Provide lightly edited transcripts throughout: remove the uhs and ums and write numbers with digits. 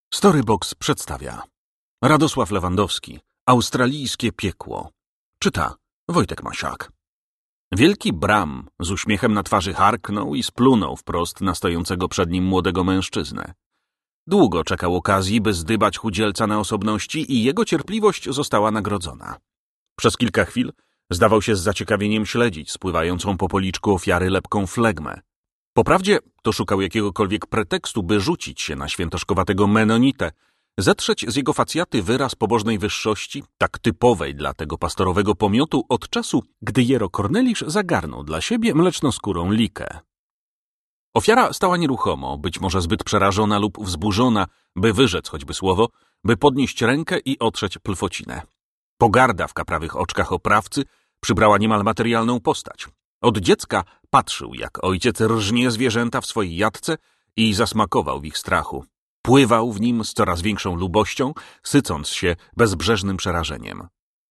Storybox przedstawia Radosław Lewandowski, Australijskie piekło. Czyta Wojtek Masiak. Wielki Bram z uśmiechem na twarzy harknął i splunął wprost na stojącego przed nim młodego mężczyznę. Długo czekał okazji, by zdybać chudzielca na osobności i jego cierpliwość została nagrodzona. Przez kilka chwil zdawał się z zaciekawieniem śledzić spływającą po policzku ofiary lepką flegmę. Poprawdzie to szukał jakiegokolwiek pretekstu, by rzucić się na świętoszkowatego Menonitę, zetrzeć z jego facjaty wyraz pobożnej wyższości, tak typowej dla tego pastorowego pomiotu od czasu, gdy Jero Kornelisz zagarnął dla siebie mlecznoskórą likę. Ofiara stała nieruchomo, być może zbyt przerażona lub wzburzona, by wyrzec choćby słowo, by podnieść rękę i otrzeć plfocinę. Pogarda w kaprawych oczkach oprawcy przybrała niemal materialną postać. Od dziecka patrzył, jak ojciec rżnie zwierzęta w swojej jatce i zasmakował w ich strachu. Pływał w nim z coraz większą lubością, sycąc się bezbrzeżnym przerażeniem.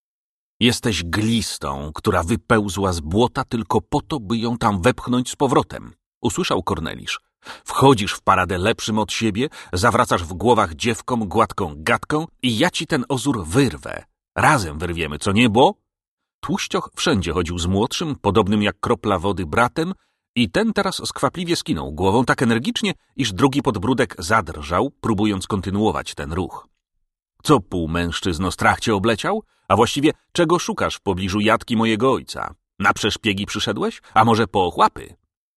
Jesteś glistą, która wypełzła z błota tylko po to, by ją tam wepchnąć z powrotem, usłyszał Kornelisz. Wchodzisz w paradę lepszym od siebie, zawracasz w głowach dziewkom gładką gadką i ja ci ten ozór wyrwę. Razem wyrwiemy, co nie, bo... Tłuścioch wszędzie chodził z młodszym, podobnym jak kropla wody bratem i ten teraz skwapliwie skinął głową tak energicznie, iż drugi podbródek zadrżał, próbując kontynuować ten ruch. Co pół mężczyzno, strach cię obleciał? A właściwie czego szukasz w pobliżu jatki mojego ojca? Na przeszpiegi przyszedłeś? A może po ochłapy?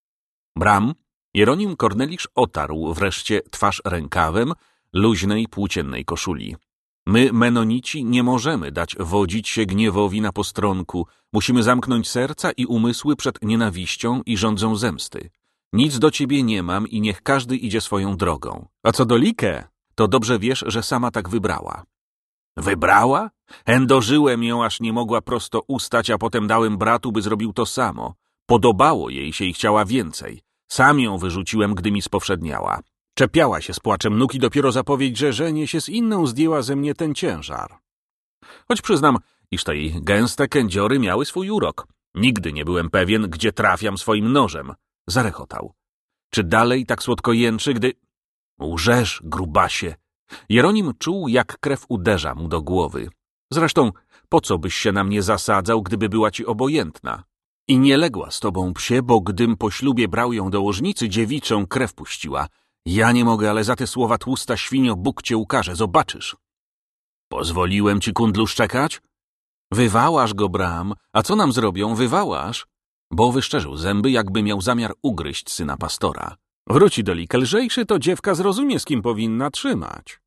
Bram, Jeronim Kornelisz otarł wreszcie twarz rękawem luźnej, płóciennej koszuli. My, Menonici, nie możemy dać wodzić się gniewowi na postronku. Musimy zamknąć serca i umysły przed nienawiścią i żądzą zemsty. Nic do ciebie nie mam i niech każdy idzie swoją drogą. A co do Likę, to dobrze wiesz, że sama tak wybrała. Wybrała? Endożyłem ją, aż nie mogła prosto ustać, a potem dałem bratu, by zrobił to samo. Podobało jej się i chciała więcej. Sam ją wyrzuciłem, gdy mi spowszedniała. Czepiała się z płaczem nóg i dopiero zapowiedź, że żenię się z inną, zdjęła ze mnie ten ciężar. Choć przyznam, iż te jej gęste kędziory miały swój urok. Nigdy nie byłem pewien, gdzie trafiam swoim nożem. Zarechotał. Czy dalej tak słodko jęczy, gdy... Łżesz, grubasie. Jeronim czuł, jak krew uderza mu do głowy. Zresztą, po co byś się na mnie zasadzał, gdyby była ci obojętna? I nie legła z tobą, psie, bo gdym po ślubie brał ją do łożnicy, dziewiczą krew puściła. Ja nie mogę, ale za te słowa tłusta świnio Bóg cię ukarze, zobaczysz. Pozwoliłem ci, kundlu, szczekać? Wywałasz go, Bram. A co nam zrobią? Wywałasz? Bo wyszczerzył zęby, jakby miał zamiar ugryźć syna pastora. Wróci do Lik, lżejszy to dziewka zrozumie, z kim powinna trzymać.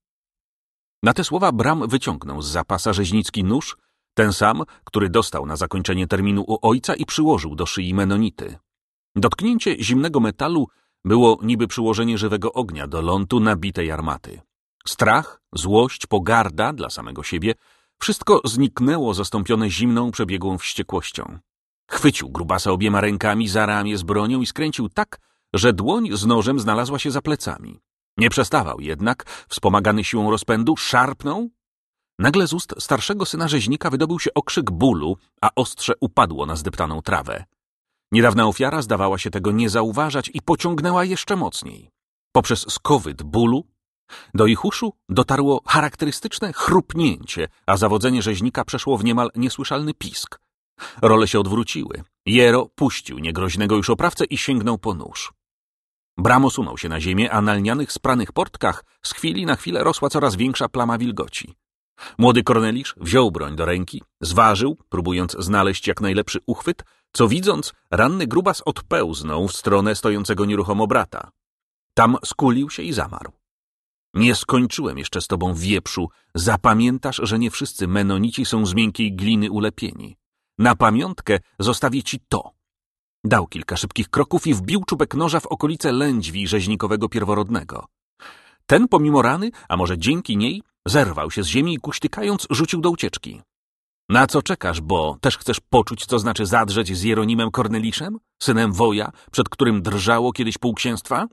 Na te słowa Bram wyciągnął z zapasa rzeźnicki nóż, ten sam, który dostał na zakończenie terminu u ojca i przyłożył do szyi Menonity. Dotknięcie zimnego metalu było niby przyłożenie żywego ognia do lontu nabitej armaty. Strach, złość, pogarda dla samego siebie, wszystko zniknęło zastąpione zimną, przebiegłą wściekłością. Chwycił grubasa obiema rękami za ramię z bronią i skręcił tak, że dłoń z nożem znalazła się za plecami. Nie przestawał jednak, wspomagany siłą rozpędu, szarpnął. Nagle z ust starszego syna rzeźnika wydobył się okrzyk bólu, a ostrze upadło na zdeptaną trawę. Niedawna ofiara zdawała się tego nie zauważać i pociągnęła jeszcze mocniej. Poprzez skowyt bólu do ich uszu dotarło charakterystyczne chrupnięcie, a zawodzenie rzeźnika przeszło w niemal niesłyszalny pisk. Role się odwróciły. Jero puścił niegroźnego już oprawcę i sięgnął po nóż. Bram osunął się na ziemię, a na lnianych, spranych portkach z chwili na chwilę rosła coraz większa plama wilgoci. Młody Kornelisz wziął broń do ręki, zważył, próbując znaleźć jak najlepszy uchwyt, co widząc, ranny grubas odpełznął w stronę stojącego nieruchomo brata. Tam skulił się i zamarł. Nie skończyłem jeszcze z tobą, wieprzu. Zapamiętasz, że nie wszyscy Menonici są z miękkiej gliny ulepieni. Na pamiątkę zostawię ci to. Dał kilka szybkich kroków i wbił czubek noża w okolice lędźwi rzeźnikowego pierworodnego. Ten pomimo rany, a może dzięki niej, zerwał się z ziemi i kuśtykając rzucił do ucieczki. Na co czekasz, bo też chcesz poczuć, co znaczy zadrzeć z Jeronimem Korneliszem, synem woja, przed którym drżało kiedyś półksięstwa?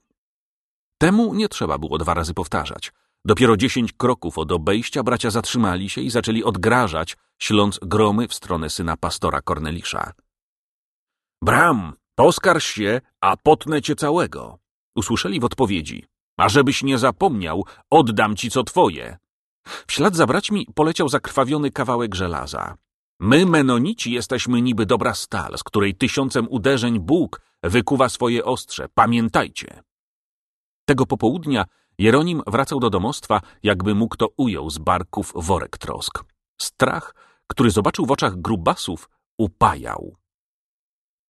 Temu nie trzeba było 2 razy powtarzać. Dopiero 10 kroków od obejścia bracia zatrzymali się i zaczęli odgrażać, śląc gromy w stronę syna pastora Kornelisza. Bram, poskarż się, a potnę cię całego. Usłyszeli w odpowiedzi. A żebyś nie zapomniał, oddam ci co twoje. W ślad za braćmi poleciał zakrwawiony kawałek żelaza. My, Menonici, jesteśmy niby dobra stal, z której 1000 uderzeń Bóg wykuwa swoje ostrze. Pamiętajcie. Tego popołudnia Jeronim wracał do domostwa, jakby mu kto ujął z barków worek trosk. Strach, który zobaczył w oczach grubasów, upajał.